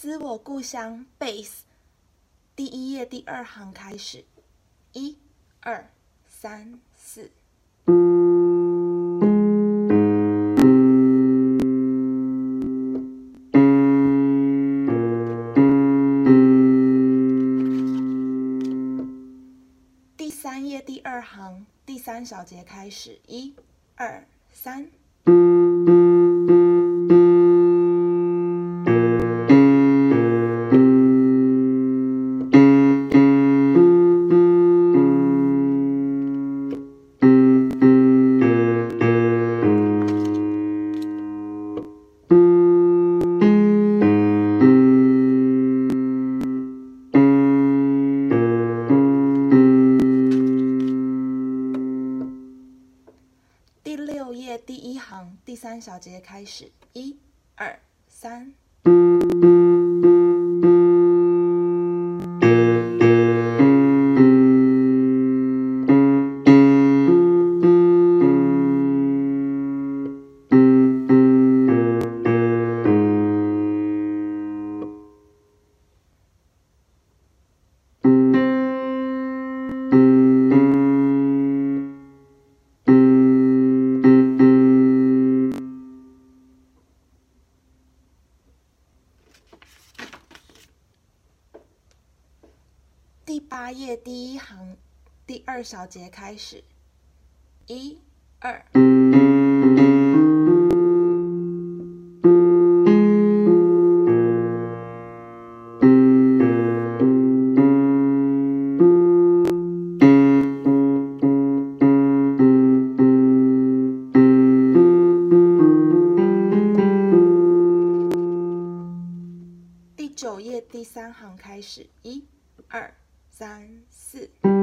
思我故乡 base 第1页第2行开始，1、2、3、4。第3页第2行第3小节开始，1、2、3。第6页第1行第3小节开始，1、2、3。第8页第1行第2小节开始，1、2。第9页第3行开始，1、2、3、4。